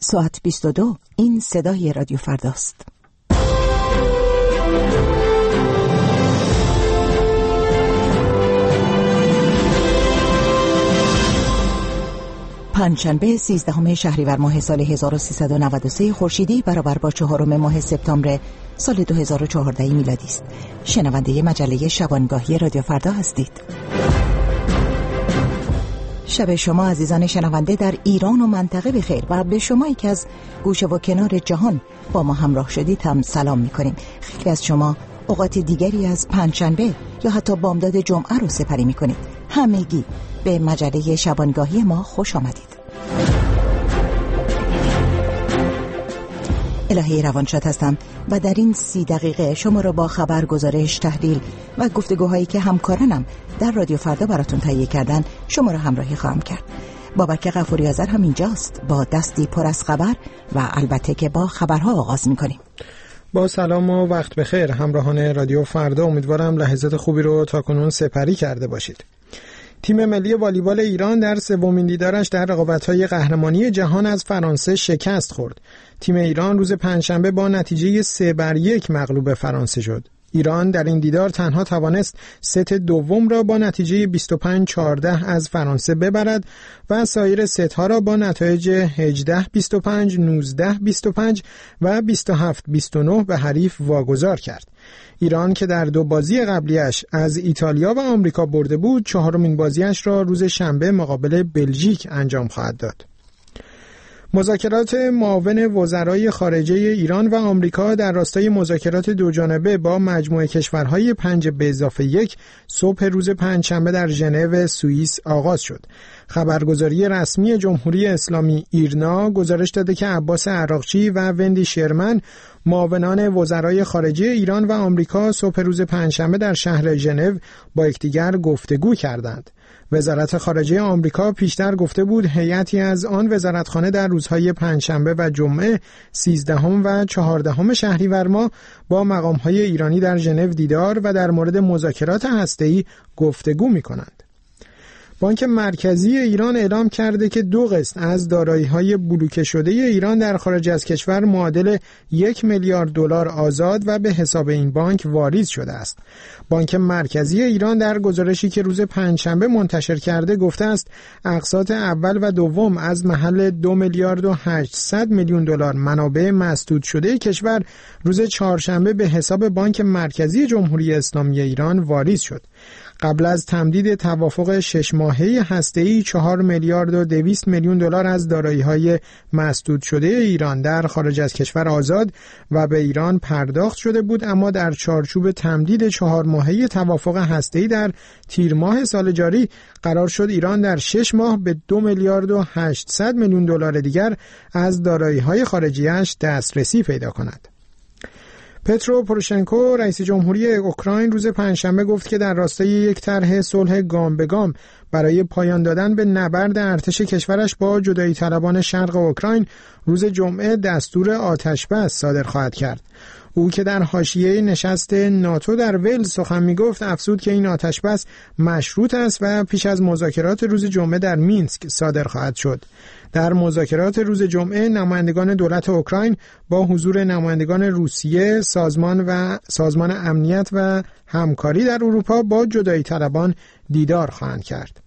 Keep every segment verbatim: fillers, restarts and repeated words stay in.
ساعت بیست و دو. این صدای رادیو فرداست. پنجشنبه سیزدهم شهریور ماه سال هزار و سیصد و نود و سه خورشیدی برابر با چهارم ماه سپتامبر سال دو هزار و چهارده میلادی است. شنونده مجله شبانگاهی رادیو فردا هستید. شب شما عزیزان شنونده در ایران و منطقه بخیر و به شمایی که از گوشه و کنار جهان با ما همراه شدید هم سلام می‌کنیم. خیلی از شما اوقات دیگری از پنجشنبه یا حتی بامداد جمعه رو سپری می‌کنید. همگی به مجله شبانگاهی ما خوش آمدید. الهی روانشاد هستم و در این سی دقیقه شما را با خبر، گزارش، تحلیل و گفتگوهایی که همکارانم در رادیو فردا براتون تهیه کردن شما را همراهی خواهم کرد. بابک غفوری آذر هم اینجاست با دستی پر از خبر و البته که با خبرها آغاز می‌کنیم. با سلام و وقت بخیر همراهان رادیو فردا، امیدوارم لحظات خوبی رو تاکنون سپری کرده باشید. تیم ملی والیبال ایران در سومین دیدارش در رقابت‌های قهرمانی جهان از فرانسه شکست خورد. تیم ایران روز پنجشنبه با نتیجه سه بر یک مغلوب فرانسه شد. ایران در این دیدار تنها توانست ست دوم را با نتیجه بیست و پنج چهارده از فرانسه ببرد و سایر ست‌ها را با نتایج هجده بیست و پنج، نوزده بیست و پنج و بیست و هفت بیست و نه به حریف واگذار کرد. ایران که در دو بازی قبلیش از ایتالیا و آمریکا برده بود، چهارمین بازیش را روز شنبه مقابل بلژیک انجام خواهد داد. مذاکرات معاون وزرای خارجه ایران و آمریکا در راستای مذاکرات دوجانبه با مجموعه کشورهای پنج به اضافه یک صبح روز پنجشنبه در ژنو سوئیس آغاز شد. خبرگزاری رسمی جمهوری اسلامی ایرنا گزارش داده که عباس عراقچی و وندی شرمن، معاونان وزرای خارجه ایران و آمریکا، صبح روز پنجشنبه در شهر ژنو با یکدیگر گفتگو کردند. وزارت خارجه آمریکا پیشتر گفته بود هیئتی از آن وزارتخانه در روزهای پنجشنبه و جمعه سیزدهم و چهاردهم شهریور ماه با مقام‌های ایرانی در ژنو دیدار و در مورد مذاکرات هسته‌ای گفتگو می‌کنند. بانک مرکزی ایران اعلام کرده که دو قسط از دارایی‌های بلوکه شده ایران در خارج از کشور معادل یک میلیارد دلار آزاد و به حساب این بانک واریز شده است. بانک مرکزی ایران در گزارشی که روز پنجشنبه منتشر کرده گفته است اقساط اول و دوم از محل دو میلیارد و هشتصد میلیون دلار منابع مسدود شده کشور روز چهارشنبه به حساب بانک مرکزی جمهوری اسلامی ایران واریز شد. قبل از تمدید توافق شش ماهه هسته‌ای چهار میلیارد و دویست میلیون دلار از دارایی‌های مسدود شده ایران در خارج از کشور آزاد و به ایران پرداخت شده بود، اما در چارچوب تمدید چهار ماهه توافق هسته‌ای در تیر ماه سال جاری قرار شد ایران در شش ماه به دو میلیارد و هشتصد میلیون دلار دیگر از دارایی‌های خارجی‌اش دسترسی پیدا کند. پترو پوروشنکو رئیس جمهوری اوکراین روز پنجشنبه گفت که در راستای یک طرح صلح گام به گام برای پایان دادن به نبرد ارتش کشورش با جدایی طلبان شرق اوکراین روز جمعه دستور آتش‌بس صادر خواهد کرد. او که در حاشیه نشست ناتو در ولز سخن می‌گفت افزود که این آتش‌بس مشروط است و پیش از مذاکرات روز جمعه در مینسک صادر خواهد شد. در مذاکرات روز جمعه نمایندگان دولت اوکراین با حضور نمایندگان روسیه، سازمان و سازمان امنیت و همکاری در اروپا با جدایی طلبان دیدار خواهند کرد.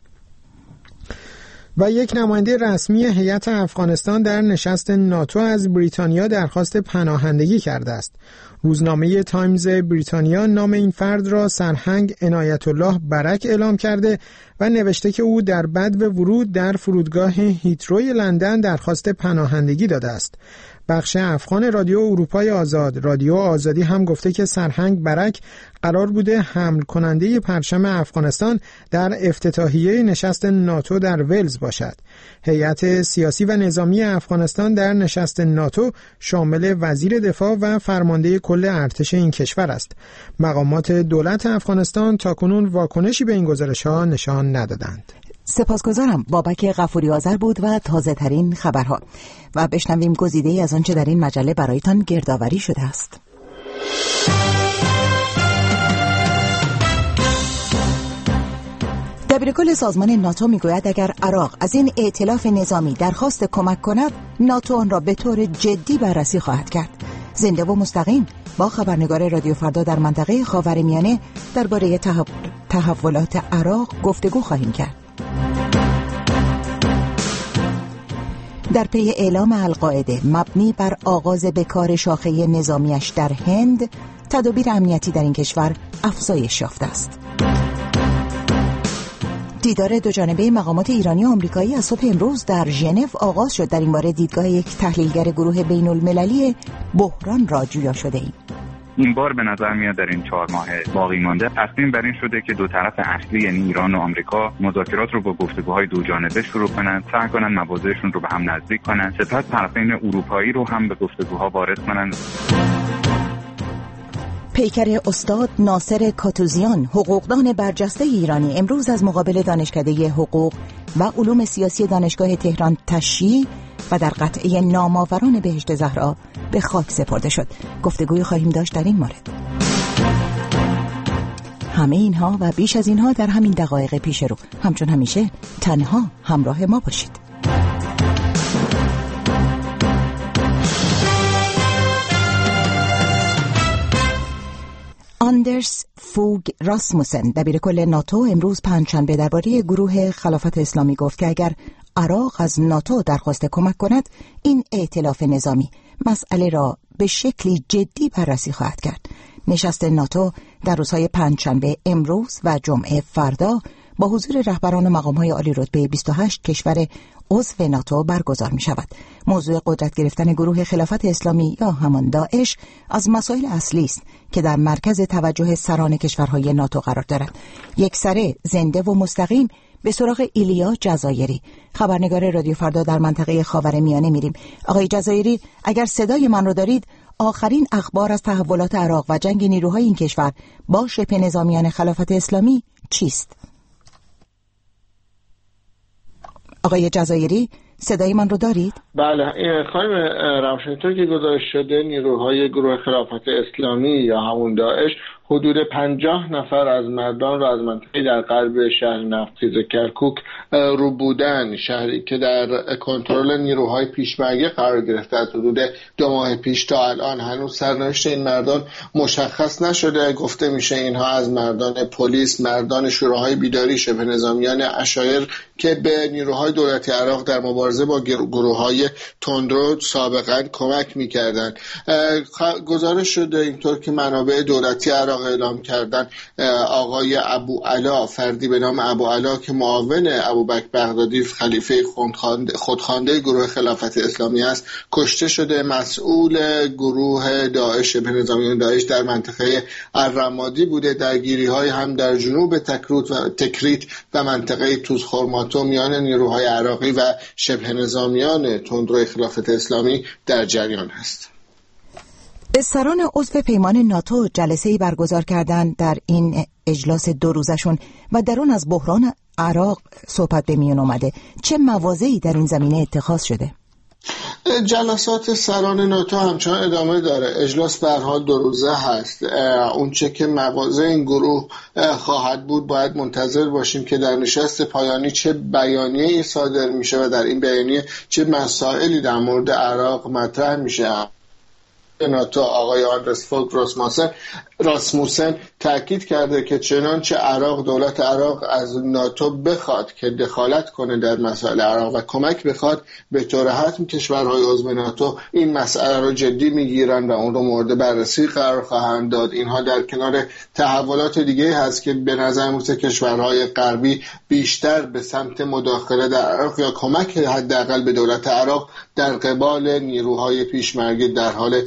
و یک نماینده رسمی هیئت افغانستان در نشست ناتو از بریتانیا درخواست پناهندگی کرده است. روزنامه تایمز بریتانیا نام این فرد را سرهنگ عنایت الله برک اعلام کرده و نوشته که او در بدو ورود در فرودگاه هیتروی لندن درخواست پناهندگی داده است. بخش افغان رادیو اروپای آزاد، رادیو آزادی هم گفته که سرهنگ برک قرار بوده حمل کننده پرچم افغانستان در افتتاحیه نشست ناتو در ولز باشد. هیئت سیاسی و نظامی افغانستان در نشست ناتو شامل وزیر دفاع و فرمانده کل ارتش این کشور است. مقامات دولت افغانستان تاکنون واکنشی به این گزارش‌ها نشان ندادند. سپاسگزارم. بابک غفوری آذر بود و تازه ترین خبرها و بشنویم گزیده‌ای از آنچه در این مجله برایتان گردآوری شده است. دبیرکل سازمان ناتو میگوید اگر عراق از این ائتلاف نظامی درخواست کمک کند، ناتو آن را به طور جدی بررسی خواهد کرد. زنده و مستقیم با خبرنگار رادیو فردا در منطقه خاورمیانه درباره تحولات عراق گفتگو خواهیم کرد. در پی اعلام القاعده مبنی بر آغاز بکار شاخه نظامیش در هند، تدابیر امنیتی در این کشور افزایش یافته است. دیدار دو جانبه مقامات ایرانی و آمریکایی از صبح امروز در ژنو آغاز شد. در این باره دیدگاه یک تحلیلگر گروه بین المللی بحران را جویا شده ایم. این بار به نظر میاد در این چهار ماه باقی مانده تصمیم بر این شده که دو طرف اصلی یعنی ایران و آمریکا مذاکرات رو با گفتگوهای دو جانبه شروع کنند، سعی کنند موازهشون رو به هم نزدیک کنند، سپس طرفین اروپایی رو هم به گفتگوها وارد کنند. پیکر استاد ناصر کاتوزیان، حقوقدان برجسته ایرانی، امروز از مقابل دانشکده حقوق و علوم سیاسی دانشگاه تهران تشییع و در قطعه نامآوران بهشت زهرا به خاک سپرده شد. گفتگوی خواهیم داشت در این مورد. همه اینها و بیش از اینها در همین دقایق پیش رو. همچون همیشه تنها همراه ما باشید. آندرس فوگ راسموسن، دبیرکل ناتو، امروز پنجشنبه درباره گروه خلافت اسلامی گفت که اگر عراق از ناتو درخواست کمک کند، این ائتلاف نظامی مسئله را به شکلی جدی بررسی خواهد کرد. نشست ناتو در روزهای پنجشنبه امروز و جمعه فردا با حضور رهبران و مقام‌های عالی رتبه بیست و هشت کشور عضو ناتو برگزار می شود. موضوع قدرت گرفتن گروه خلافت اسلامی یا همان داعش از مسائل اصلی است که در مرکز توجه سران کشورهای ناتو قرار دارد. یک سره زنده و مستقیم به سراغ ایلیا جزایری، خبرنگار رادیو فردا در منطقه خاورمیانه میریم. آقای جزایری، اگر صدای من رو دارید، آخرین اخبار از تحولات عراق و جنگ نیروهای این کشور با شبه نظامیان خلافت اسلامی چیست؟ آقای جزایری، صدای من رو دارید؟ بله خانم روشنطور که گزارش شده، نیروهای گروه خلافت اسلامی یا همون داعش حدود پنجاه نفر از مردان را از منطقه در غرب شهر نفتخیز کرکوک رو بودن، شهری که در کنترل نیروهای پیشمرگه قرار گرفته از حدود دو ماه پیش تا الان هنوز سرنوشت این مردان مشخص نشده. گفته میشه اینها از مردان پلیس، مردان شوراهای بیداری، شبه نظامیان عشایر که به نیروهای دولتی عراق در مبارزه با گروههای تندرو سابقا کمک میکردن. گزارش شده اینطور که منابع دولتی عراق اعلام کردن آقای ابو علا، فردی به نام ابو علا که معاون ابوبکر بغدادی خلیفه خودخوانده گروه خلافت اسلامی است، کشته شده. مسئول گروه داعش به نظامیان داعش در منطقه الرمادی بوده. درگیری های هم در جنوب تکروت و تکریت و منطقه توزخرماتو میان نیروهای عراقی و شبه نظامیان تندرو خلافت اسلامی در جریان است. سران عضو پیمان ناتو جلسه‌ای برگزار کردند در این اجلاس دو روزشون و در اون از بحران عراق صحبت به میون اومده. چه مواضعی در این زمینه اتخاذ شده؟ جلسات سران ناتو همچنان ادامه داره. اجلاس به هر حال دو روزه هست. اون چه که مواضع این گروه خواهد بود باید منتظر باشیم که در نشست پایانی چه بیانیه‌ای صادر میشه و در این بیانیه چه مسائلی در مورد عراق مطرح میشه. ناتو آقای آندرس فوگ راسموسن راسموسن تاکید کرده که چنانچه عراق، دولت عراق از ناتو بخواد که دخالت کنه در مسائل عراق و کمک بخواد، به طور حتم کشورهای عضو ناتو این مسئله رو جدی میگیرن و اون رو مورد بررسی قرار خواهند داد. اینها در کنار تحولات دیگه هست که به نظر میاد کشورهای غربی بیشتر به سمت مداخله در عراق یا کمک حداقل به دولت عراق در قبال نیروهای پیشمرگه در حال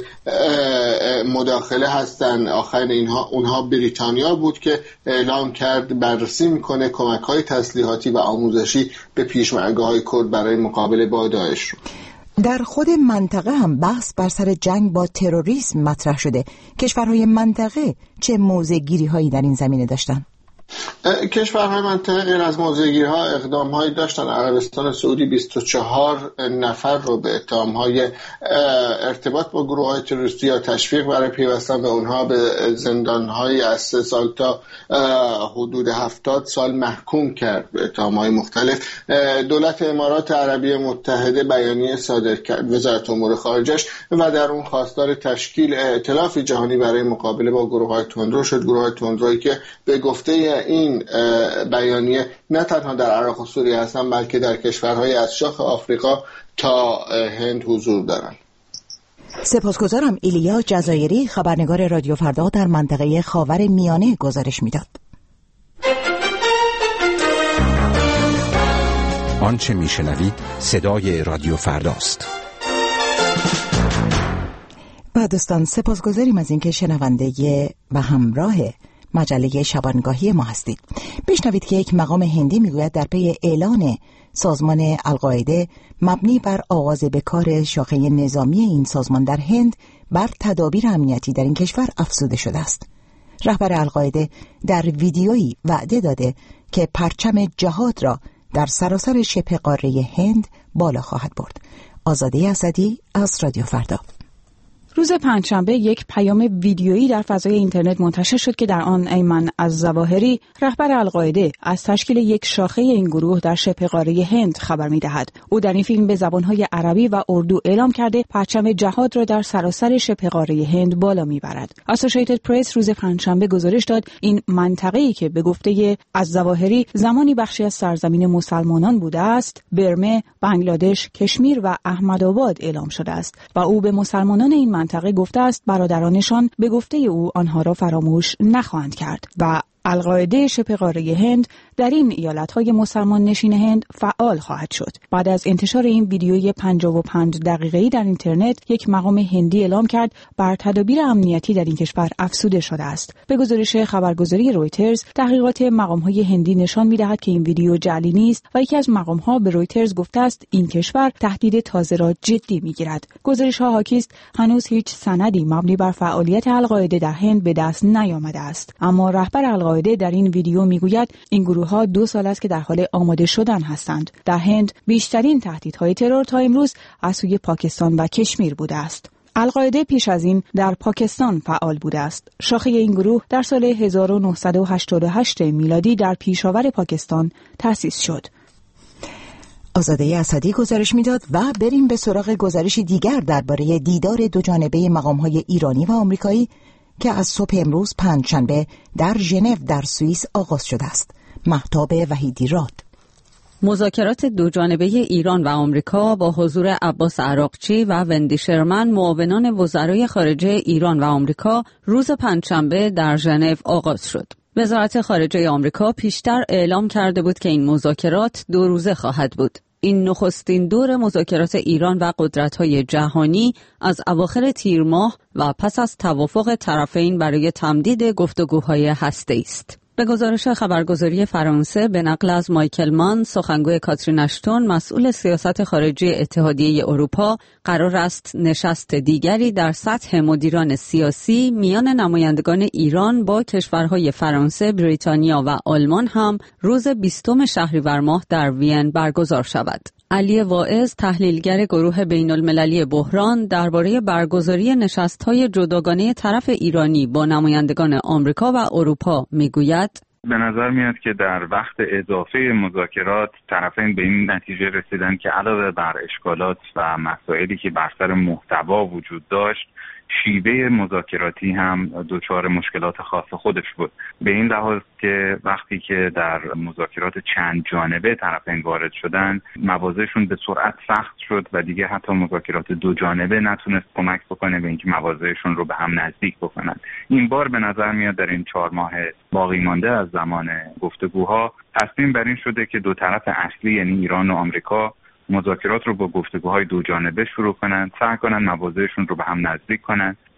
مداخله هستند. آخر اینها اونها بریتانیا بود که اعلام کرد بررسی میکنه کمک‌های تسلیحاتی و آموزشی به پیشمرگه‌های کرد برای مقابله با داعش رو. در خود منطقه هم بحث بر سر جنگ با تروریسم مطرح شده. کشورهای منطقه چه موضع گیری هایی در این زمینه داشتن؟ کشورهای منطقه غیر از موضع‌گیری‌ها اقدام‌هایی داشتن. عربستان سعودی بیست و چهار نفر رو به اتهام‌های ارتباط با گروه‌های تروریستی یا تشویق برای پیوستن به اونها به زندان‌های از سه سال تا حدود هفتاد سال محکوم کرد به اتهام‌های مختلف. دولت امارات عربی متحده بیانیه صادر کرد، وزارت امور خارجه، و در اون خواستار تشکیل ائتلاف جهانی برای مقابله با گروه‌های تندرو شد. گروه‌های تندرویی که به گفته این بیانیه نه تنها در عراق و سوریه هستند بلکه در کشورهای از شاخ آفریقا تا هند حضور دارند. سپاسگزارم. ایلیا جزایری، خبرنگار رادیو فردا در منطقه خاور میانه گزارش میداد. آنچه میشنوید صدای رادیو فرداست. بعدستان سپاسگزاریم از اینکه شنونده و همراه مجله شبانگاهی ما هستید. بشنوید که یک مقام هندی میگوید در پی اعلان سازمان القاعده مبنی بر آغاز به کار شاخه نظامی این سازمان در هند بر تدابیر امنیتی در این کشور افزوده شده است. رهبر القاعده در ویدیویی وعده داده که پرچم جهاد را در سراسر شبه قاره هند بالا خواهد برد. آزاده اسدی از رادیو فردا. روز پنجشنبه یک پیام ویدیویی در فضای اینترنت منتشر شد که در آن ایمن الظواهری، رهبر القاعده، از تشکیل یک شاخه این گروه در شبه قاره هند خبر می‌دهد. او در این فیلم به زبان‌های عربی و اردو اعلام کرده پرچم جهاد را در سراسر شبه قاره هند بالا می‌برد. اسوسییتد پرس روز پنجشنبه گزارش داد این منطقه‌ای که به گفته الظواهری زمانی بخشی از سرزمین مسلمانان بوده است، برمه، بنگلادش، کشمیر و احمدآباد اعلام شده است و او به مسلمانان این منطقه گفته است برادرانشان به گفته او آنها را فراموش نخواهند کرد و القاعده شبه قاره هند در این ایالت‌های مسلمان نشین هند فعال خواهد شد. بعد از انتشار این ویدیوی پنجاه و پنج دقیقه‌ای در اینترنت، یک مقام هندی اعلام کرد بر تدابیر امنیتی در این کشور افزوده شده است. به گزارش خبرگزاری رویترز، تحقیقات مقام‌های هندی نشان می‌دهد که این ویدیو جعلی نیست و یکی از مقام‌ها به رویترز گفته است این کشور تهدید تازه را جدی می‌گیرد. گزارش‌ها حاکی است هنوز هیچ سندی مبنی بر فعالیت القاعده در هند به دست نیامده است، اما رهبر القاعده در این ویدیو میگوید این گروه‌ها دو سال است که در حال آماده شدن هستند. در هند بیشترین تهدیدهای ترور تا امروز از سوی پاکستان و کشمیر بوده است. القاعده پیش از این در پاکستان فعال بوده است. شاخه این گروه در سال هزار و نهصد و هشتاد و هشت میلادی در پیشاور پاکستان تأسیس شد. آزاده اسدی گزارش میداد و بریم به سراغ گزارشی دیگر درباره دیدار دو جانبه مقام‌های ایرانی و آمریکایی که از صبح امروز پنجشنبه در ژنو در سوئیس آغاز شده است. مهتاب وحیدی راد. مذاکرات دو جانبه ایران و آمریکا با حضور عباس عراقچی و وندی شرمن، معاونان وزرای خارجه ایران و آمریکا، روز پنجشنبه در ژنو آغاز شد. وزارت خارجه آمریکا پیشتر اعلام کرده بود که این مذاکرات دو روزه خواهد بود. این نخستین دور مذاکرات ایران و قدرت‌های جهانی از اواخر تیر ماه و پس از توافق طرفین برای تمدید گفتگوهای هسته‌ای است. به گزارش خبرگزاری فرانسه به نقل از مایکل مان، سخنگوی کاترین اشتون، مسئول سیاست خارجی اتحادیه اروپا، قرار است نشست دیگری در سطح مدیران سیاسی میان نمایندگان ایران با کشورهای فرانسه، بریتانیا و آلمان هم روز بیستم شهریور ماه در وین برگزار شود. علی واعظ، تحلیلگر گروه بین‌المللی بحران، درباره برگزاری نشست‌های جداگانه طرف ایرانی با نمایندگان آمریکا و اروپا میگوید: به نظر میاد که در وقت اضافه مذاکرات طرفین به این نتیجه رسیدن که علاوه بر اشکالات و مسائلی که بر سر محتوا وجود داشت، شیوه مذاکراتی هم دچار مشکلات خاص خودش بود. به این لحاظ که وقتی که در مذاکرات چند جانبه طرفین وارد شدن، مواضعشون به سرعت سخت شد و دیگه حتی مذاکرات دو جانبه نتونست کمک بکنه به اینکه مواضعشون رو به هم نزدیک بکنن. این بار به نظر میاد در این چهار ماه باقی مانده از زمان گفتگوها تصمیم بر این شده که دو طرف اصلی یعنی ایران و آمریکا مذاکرات رو با گفتگوهای دو جانبه شروع کنن، سعی کنن مواضعشون رو به هم نزدیک کنن،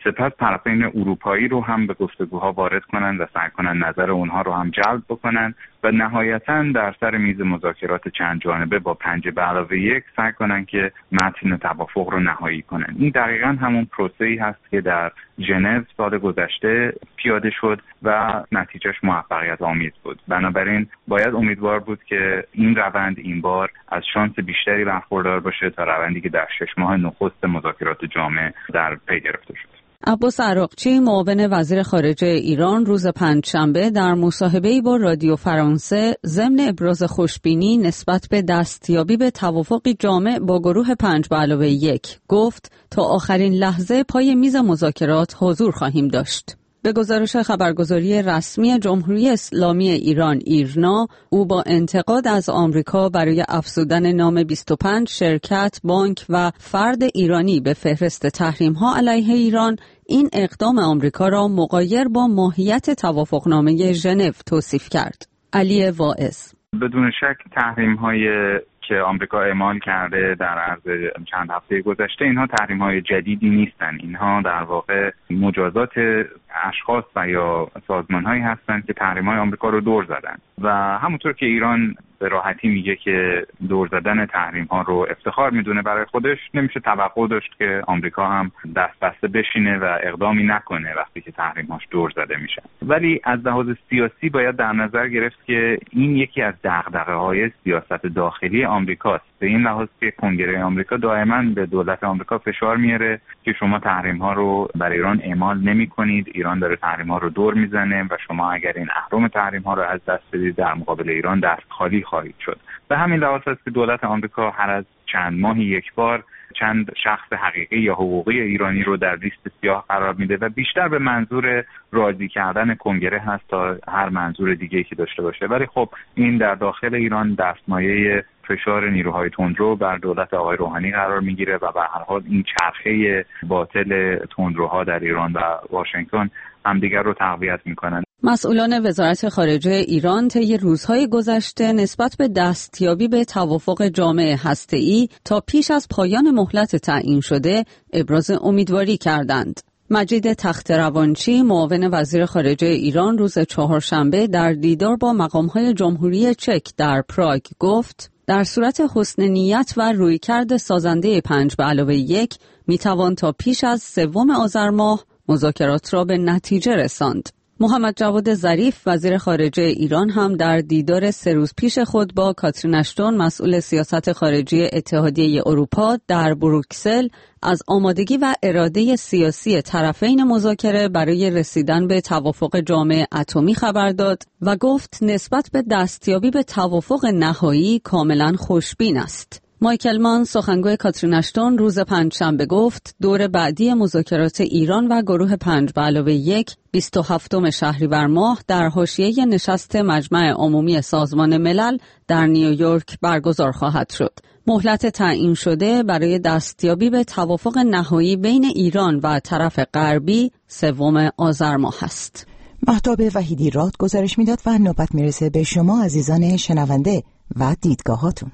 سپس طرفین اروپایی رو هم به گفتگوها وارد کنن و سعی کنن نظر اونها رو هم جلب بکنن و نهایتاً در سر میز مذاکرات چند جانبه با پنج به علاوه یک سعی کنن که متن توافق رو نهایی کنن. این دقیقاً همون پروسه‌ای هست که در ژنو سال گذشته پیاده شد و نتیجهش موفقیت آمیز بود. بنابراین باید امیدوار بود که این روند این بار از شانس بیشتری برخوردار باشه تا روندی که در شش ماه نخست مذاکرات جامع در پی گرفته شد. عباس عراقچی معاون وزیر خارجه ایران روز پنجشنبه در مصاحبه‌ای با رادیو فرانسه ضمن ابراز خوشبینی نسبت به دستیابی به توافقی جامع با گروه پنج به علاوه یک گفت تا آخرین لحظه پای میز مذاکرات حضور خواهیم داشت. به گزارش خبرگزاری رسمی جمهوری اسلامی ایران ایرنا، او با انتقاد از آمریکا برای افزودن نام بیست و پنج شرکت، بانک و فرد ایرانی به فهرست تحریم‌ها علیه ایران، این اقدام آمریکا را مغایر با ماهیت توافقنامه ژنو توصیف کرد. علی واعظ: بدون شک تحریم‌های که آمریکا اعمال کرده در عرض چند هفته گذشته اینها تحریم‌های جدیدی نیستن. اینها در واقع مجازات اشخاص و یا سازمان‌هایی هستند که تحریم‌های آمریکا رو دور زدن و همونطور که ایران به راحتی میگه که دور زدن تحریم‌ها رو افتخار میدونه برای خودش، نمیشه توقع داشت که آمریکا هم دست بسته بشینه و اقدامی نکنه وقتی که تحریم‌هاش دور زده میشن. ولی از لحاظ سیاسی باید در نظر گرفت که این یکی از دغدغه‌های سیاست داخلی آمریکاست. به این لحاظ که کنگره آمریکا دائما به دولت آمریکا فشار میاره که شما تحریم‌ها رو بر ایران اعمال نمی‌کنید، ایران داره تحریم‌ها رو دور میزنه و شما اگر این اهرم تحریم‌ها رو از دست بدید در مقابل ایران دست خالی خواهید شد. به همین لحاظ است که دولت آمریکا هر از چند ماهی یک بار چند شخص حقیقی یا حقوقی ایرانی رو در لیست سیاه قرار میده و بیشتر به منظور راضی کردن کنگره هست تا هر منظور دیگه‌ای که داشته باشه. ولی خب این در داخل ایران دستمایه فشار نیروهای تندرو بر دولت آقای روحانی قرار میگیره و به هر حال این چرخه باطل تندروها در ایران و واشنگتن همدیگر رو تقویت میکنن. مسئولان وزارت خارجه ایران طی روزهای گذشته نسبت به دستیابی به توافق جامع هسته‌ای تا پیش از پایان مهلت تعیین شده ابراز امیدواری کردند. مجید تخت‌روانچی معاون وزیر خارجه ایران روز چهارشنبه در دیدار با مقام‌های جمهوری چک در پراگ گفت در صورت حسن نیت و رویکرد سازنده پنج به علاوه یک میتوان تا پیش از سوم آذر ماه مذاکرات را به نتیجه رساند. محمد جواد ظریف وزیر خارجه ایران هم در دیدار سه روز پیش خود با کاترین اشتون مسئول سیاست خارجی اتحادیه اروپا در بروکسل از آمادگی و اراده سیاسی طرفین مذاکره برای رسیدن به توافق جامع اتمی خبر داد و گفت نسبت به دستیابی به توافق نهایی کاملا خوشبین است. مایکل مان سخنگوی کاترین اشتون روز پنجشنبه گفت دور بعدی مذاکرات ایران و گروه پنج به علاوه یک بیست و هفتم شهریور ماه در حاشیه نشست مجمع عمومی سازمان ملل در نیویورک برگزار خواهد شد. مهلت تعیین شده برای دستیابی به توافق نهایی بین ایران و طرف غربی سوم آذر ماه است. مهتاب وحیدی راد گزارش میداد و نوبت میرسه به شما عزیزان شنونده و دیدگاهاتون.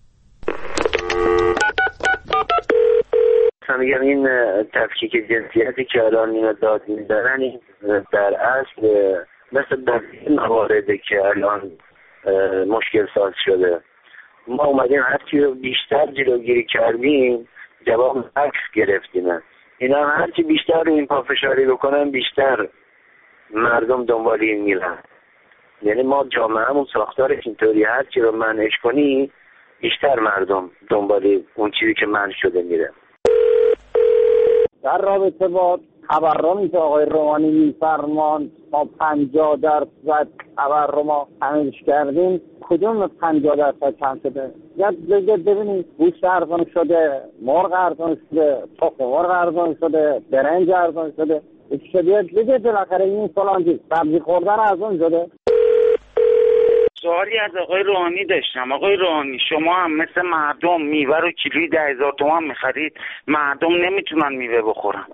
میگم این تفکیک جنسیتی که الان اینا داد میزنن در اصل مثل در مواردی که الان مشکل ساز شده. ما اومدیم هرچی رو بیشتر جلوگیری کردیم جواب عکس گرفتیم. اینا هرچی بیشتر رو این پافشاری بکنن بیشتر مردم دنبال این میرن. یعنی ما جامعهمون ساختارش اینطوری هرچی رو منعش کنی بیشتر مردم دنبال اون چیزی که منع شده میره. در رابطه با تورمی که آقای روحانی میفرمان ما پنجاه درصد تورم ما کمش کردیم، کدوم پنجاه درصد کم شده؟ یا دیگه ببینید گوشت ارزان شده، مرغ ارزان شده، تخم مرغ ارزان شده، برنج ارزان شده، شده دیگه بالاخره این فلان سبزی خوردن ارزان شده. سوالی از آقای روحانی داشتم. آقای روحانی شما هم مثل مردم میوه رو کیلویی ده هزار تومان میخرید، مردم نمیتونن میوه بخورن.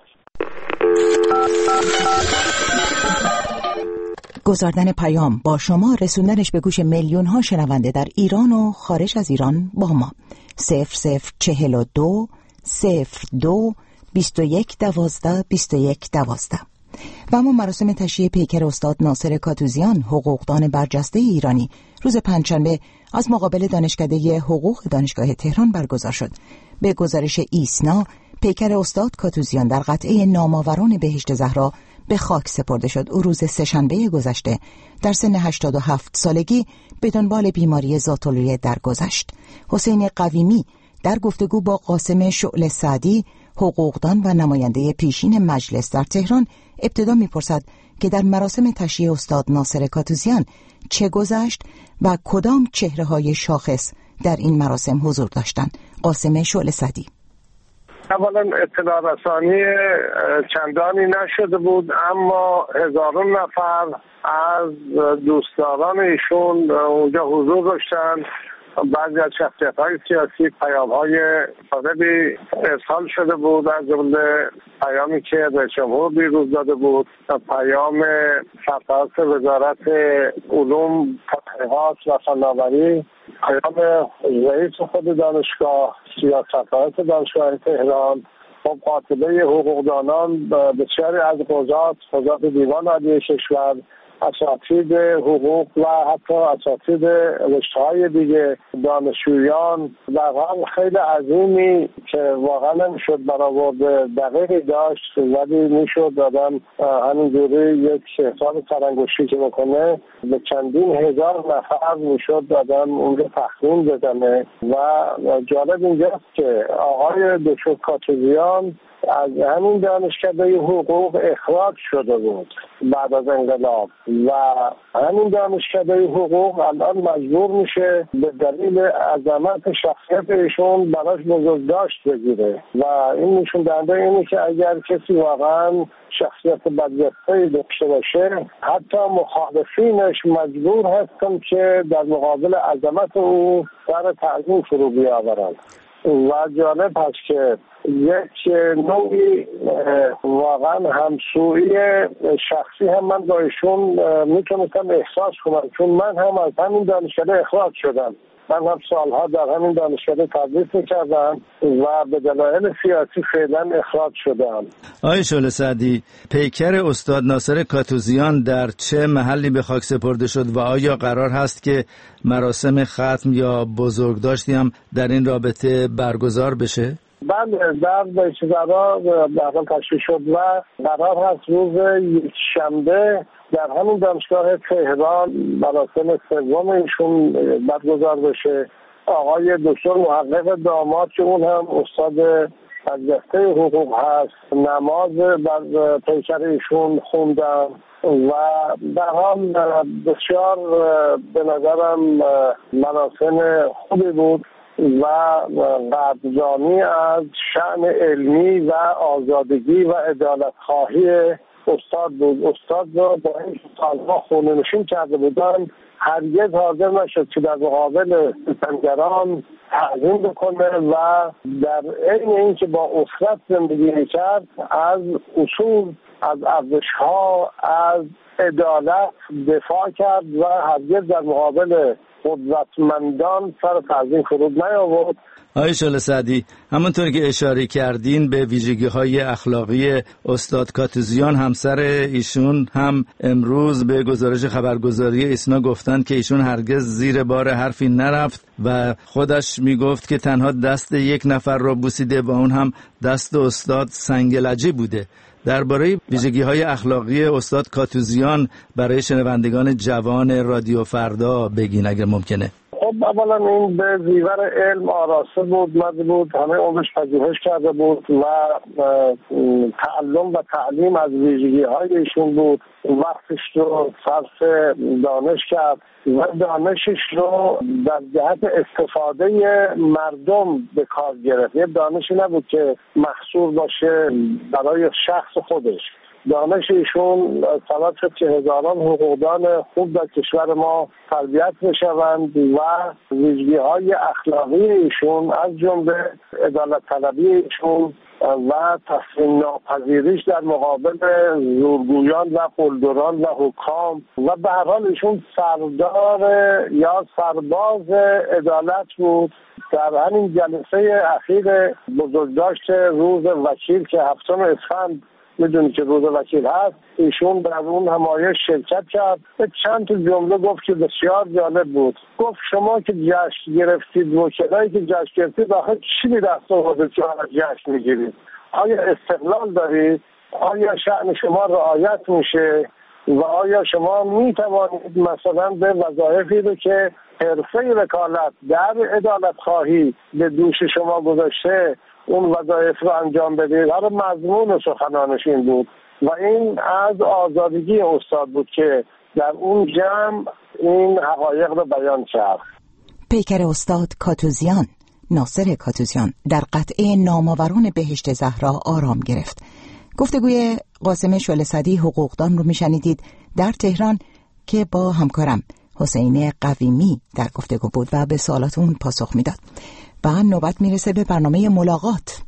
گزاردن پیام با شما، رسوندنش به گوش میلیون ها شنونده در ایران و خارج از ایران با ما. صفر صفر چهل و دو صفر دو بیست و یک دوازده بیست و یک دوازده. و اما مراسم تشییع پیکر استاد ناصر کاتوزیان، حقوقدان برجسته ایرانی، روز پنجشنبه از مقابل دانشکده حقوق دانشگاه تهران برگزار شد. به گزارش ایسنا، پیکر استاد کاتوزیان در قطعه نامآوران بهشت زهرا به خاک سپرده شد. او روز سه‌شنبه گذشته در سن هشتاد و هفت سالگی به دنبال بیماری ذات‌الریه درگذشت. حسین قویمی در گفتگو با قاسم شعله سعدی، حقوقدان و نماینده پیشین مجلس در تهران، ابتدا می‌پرسد که در مراسم تشییع استاد ناصر کاتوزیان چه گذشت و کدام چهره‌های شاخص در این مراسم حضور داشتند. قاسم شعله سعدی: اولا اطلاع رسانی چندانی نشده بود، اما هزاران نفر از دوستداران ایشون اونجا حضور داشتند. بعضی از شخصیت‌های سیاسی پیام‌های مختلفی ارسال شده بود، از جمله پیامی که رئیس جمهور دیروز داده بود، پیام سرپرست وزارت علوم، تحقیقات و فناوری، پیام رئیس خود دانشگاه، سرپرست دانشگاه تهران، خب قاطبه حقوقدانان، بسیاری از قضات، قضات دیوان عالی کشور، اساتید حقوق و حتی اساتید رشته‌های دیگه، دانشجویان، در حال خیلی عظیمی که واقعا نمیشد برآورد دقیقی داشت، ولی میشد آدم همینجوری یک حساب سرانگشتی که بکنه به چندین هزار نفر میشد آدم اون رو تخمین بزنه. و جالب اینجاست که آقای دکتر کاتوزیان از همین دانشکده حقوق اخراج شده بود بعد از انقلاب و همین دانشکده حقوق الان مجبور میشه به دلیل عظمت شخصیت ایشون براش بزرگداشت بگیره و این نشون دهنده اینه که اگر کسی واقعا شخصیت برجسته‌ای داشته باشه، حتی مخالفینش مجبور هستن که در مقابل عظمت او سر تعظیم فرو بیاورند. و جالب هست که یک نوعی واقعا همسویی شخصی هم من با ایشون میتونستم احساس کنم، چون من هم از همین دانشکده اخراج شدم. من هم سالها در همین دانشکده تدریس میکردم و به دلایل سیاسی فعلا اخراج شدم. آقای شعله سعدی، پیکر استاد ناصر کاتوزیان در چه محلی به خاک سپرده شد و آیا قرار هست که مراسم ختم یا بزرگداشتی هم در این رابطه برگزار بشه؟ بله، در بهشت زهرا برنامه تشکیل شد و قرار هست روز شنبه در همین دانشگاه تهران مراسم سوم ایشون برگزار بشه. آقای دکتر محقق داماد که اون هم استاد برجسته حقوق هست، نماز بر پیکر ایشون خوندن و در حال بسیار به نظرم مراسم خوبی بود و قدردانی از شأن علمی و آزادگی و عدالت خواهی استاد بود. استاد رو با این سالها خونه نشین کرده بودن، هرگز حاضر نشد که در مقابل ستمگران تعظیم بکنه و در عین اینکه با اسرت زندگی میکرد از اصول، از ارزش‌ها، از عدالت دفاع کرد و هرگز در مقابل قدرتمندان سر تعظیم فرود نیاورد. آقای شعله سعدی، همونطور که اشاره کردین به ویژگی‌های اخلاقی استاد کاتوزیان، همسر ایشون هم امروز به گزارش خبرگزاری ایسنا گفتند که ایشون هرگز زیر بار حرفی نرفت و خودش میگفت که تنها دست یک نفر را بوسیده و اون هم دست استاد سنگلجی بوده. درباره ویژگی‌های اخلاقی استاد کاتوزیان برای شنوندگان جوان رادیو فردا بگین اگر ممکنه. خب اولا این به زیور علم آراسته بود، مد بود، همه عمرش پژوهش کرده بود و تعلم و تعلیم از ویژگی‌های ایشون بود. وقتش رو صرف دانش کرد و دانشش رو در جهت استفاده مردم به کار گرفت. یه دانشی نبود که محصور باشه برای شخص خودش. دانش ایشون سبب شد که هزاران حقوقدان خوب در کشور ما تربیت بشوند و ویژگی‌های اخلاقی ایشون از جمله عدالت طلبی ایشون و تسلیم ناپذیریش در مقابل زورگویان و قلدران و حکام و به هر حال ایشون سردار یا سرباز عدالت بود در همین جلسه اخیر بزرگداشت روز وکیل که هفتم اسفند میدونی که روز وکیل هست، ایشون در اون همایش شرکت کرد. چند تا جمله گفت که بسیار جالب بود. گفت شما که جشن گرفتید، وکلایی که جشن گرفتید، آخه چی به دست آوردید که جشن میگیرید؟ آیا استقلال دارید؟ آیا شأن شما رعایت میشه؟ و آیا شما میتوانید مثلا به وظایفی رو که حرفه وکالت در عدالت خواهی به دوش شما گذاشته اون وظایف رو انجام بدید؟ حالا مضمون سخنانش این بود و این از آزادگی استاد بود که در اون جمع این حقایق رو بیان کرد. پیکر استاد کاتوزیان، ناصر کاتوزیان، در قطعه نامآوران بهشت زهرا آرام گرفت. گفتگوی قاسم شعله‌صدی حقوقدان رو میشنیدید در تهران که با همکارم حسین قویمی در گفتگو بود و به سوالات اون پاسخ میداد. و نوبت میرسه به برنامه ملاقات.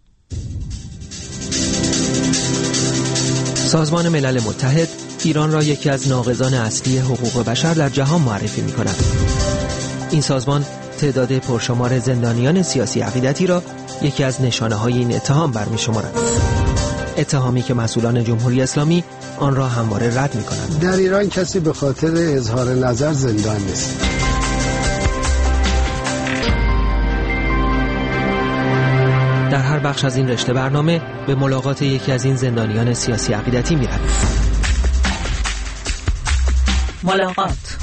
سازمان ملل متحد ایران را یکی از ناقضان اصلی حقوق بشر در جهان معرفی می کند. این سازمان تعداد پرشمار زندانیان سیاسی عقیدتی را یکی از نشانه های این اتهام برمی شمارد. اتهامی که مسئولان جمهوری اسلامی آن را همواره رد می کنند. در ایران کسی به خاطر اظهار نظر زندان نیست. در هر بخش از این رشته برنامه به ملاقات یکی از این زندانیان سیاسی عقیدتی می رویم. ملاقات.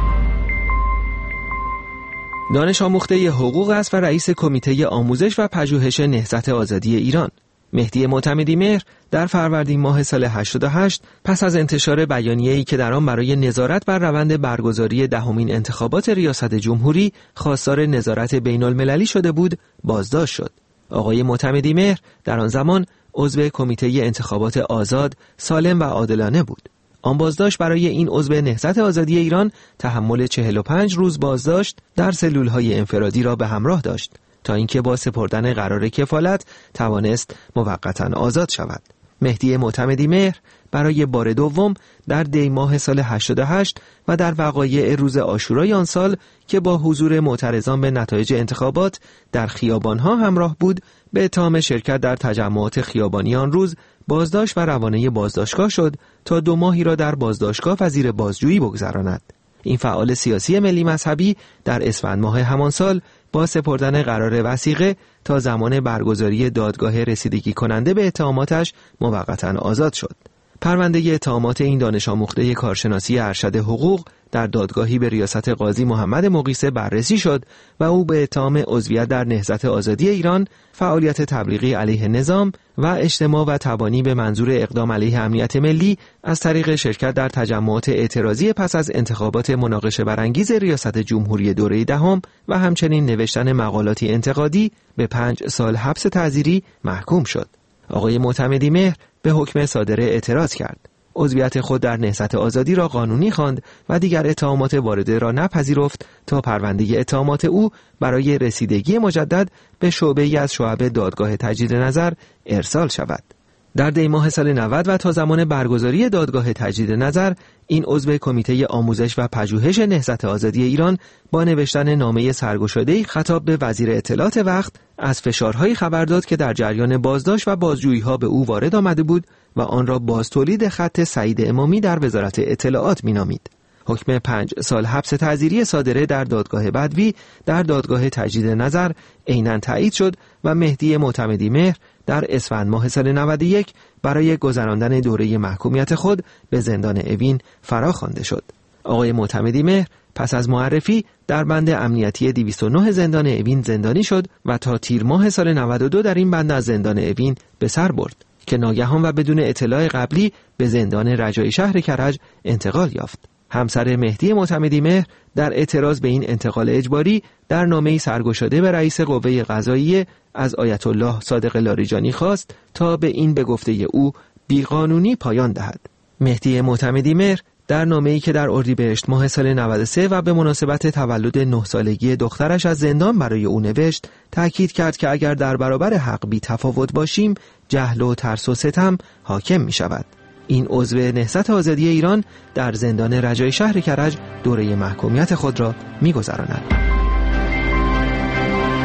دانش آموخته حقوق است و رئیس کمیته آموزش و پژوهش نهضت آزادی ایران. مهدی معتمدی مهر در فروردین ماه سال هشتاد و هشت پس از انتشار بیانیه‌ای که در آن برای نظارت بر روند برگزاری دهمین انتخابات ریاست جمهوری خواستار نظارت بین‌المللی شده بود، بازداشت شد. آقای معتمدی مهر در آن زمان عضو کمیته انتخابات آزاد، سالم و عادلانه بود. آن بازداشت برای این عضو نهضت آزادی ایران تحمل چهل و پنج روز بازداشت در سلول‌های انفرادی را به همراه داشت تا اینکه با سپردن قرار کفالت توانست موقتاً آزاد شود. مهدی معتمدی مهر برای بار دوم در دی ماه سال هشتاد و هشت و در وقایع روز عاشورای آن سال که با حضور معترضان به نتایج انتخابات در خیابان‌ها همراه بود، به اتهام شرکت در تجمعات خیابانی آن روز بازداشت و روانه بازداشتگاه شد تا دو ماهی را در بازداشتگاه و زیر بازجویی بگذراند. این فعال سیاسی ملی مذهبی در اسفند ماه همان سال با سپردن قرار وثیقه تا زمان برگزاری دادگاه رسیدگی کننده به اتهاماتش موقتاً آزاد شد. پرونده اتهامات این دانش آموخته کارشناسی ارشد حقوق در دادگاهی به ریاست قاضی محمد مقیسه بررسی شد و او به اتهام عضویت در نهضت آزادی ایران، فعالیت تبلیغی علیه نظام و اجتماع و تبانی به منظور اقدام علیه امنیت ملی از طریق شرکت در تجمعات اعتراضی پس از انتخابات مناقشه برانگیز ریاست جمهوری دوره دهم و همچنین نوشتن مقالاتی انتقادی به پنج سال حبس تعزیری محکوم شد. آقای معتمدی مهر به حکم صادره اعتراض کرد. عضویت خود در نهضت آزادی را قانونی خواند و دیگر اتهامات وارده را نپذیرفت تا پرونده اتهامات او برای رسیدگی مجدد به شعبه‌ای از شعب دادگاه تجدید نظر ارسال شود. در دی ماه سال نود و تا زمان برگزاری دادگاه تجدید نظر، این عضو کمیته آموزش و پژوهش نهضت آزادی ایران با نوشتن نامه سرگشاده‌ای خطاب به وزیر اطلاعات وقت از فشارهای خبر داد که در جریان بازداشت و بازجویی‌ها به او وارد آمده بود و آن را بازتولید خط سعید امامی در وزارت اطلاعات می‌نامید. حکم پنج سال حبس تعزیری صادره در دادگاه بدوی در دادگاه تجدید نظر عیناً تایید شد و مهدی معتمدی مهر در اسفند ماه سال نود و یک برای گذراندن دوره محکومیت خود به زندان اوین فرا خوانده شد. آقای معتمدی مهر پس از معرفی در بند امنیتی دویست و نه زندان اوین زندانی شد و تا تیر ماه سال نود و دو در این بند از زندان اوین به سر برد که ناگهان و بدون اطلاع قبلی به زندان رجایی شهر کرج انتقال یافت. همسر مهدی معتمدی مهر در اعتراض به این انتقال اجباری در نامه‌ای سرگشاده به رئیس قوه قضاییه از آیت الله صادق لاریجانی خواست تا به این به گفته او بیقانونی پایان دهد. مهدی معتمدی مهر در نامه‌ای که در اردیبهشت ماه سال نود و سه و به مناسبت تولد نه سالگی دخترش از زندان برای او نوشت، تأکید کرد که اگر در برابر حق بی تفاوت باشیم، جهل و ترس و ستم حاکم می شود. این عضو نهضت آزادی ایران در زندان رجایی شهر کرج دوره محکومیت خود را می‌گذراند.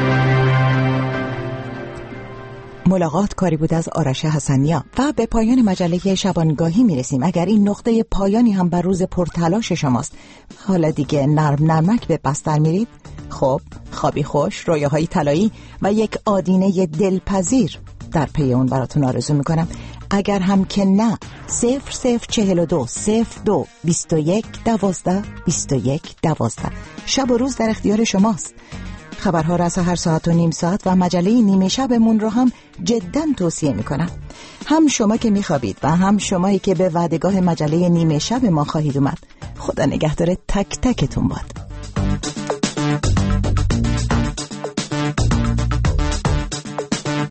ملاقات کاری بود از آرش حسنیا. و به پایان مجله شبانگاهی میرسیم. اگر این نقطه پایانی هم بر روز پرتلاش شماست، حالا دیگه نرم نرمک به بستر میرید، خب خوابی خوش، رویاهای طلایی و یک آدینه دلپذیر در پی اون براتون آرزو میکنم. اگر هم که نه، صفر صفر چهل و دو صفر دو بیست و یک دوازده بیست و یک دوازده. شب و روز در اختیار شماست. خبرها را از هر ساعت و نیم ساعت و مجله نیمه شبمون رو هم جداً توصیه میکنم. هم شما که میخوابید و هم شمایی که به وعدگاه مجله نیمه شب ما خواهید اومد. خدا نگهدار تک تکتون باد.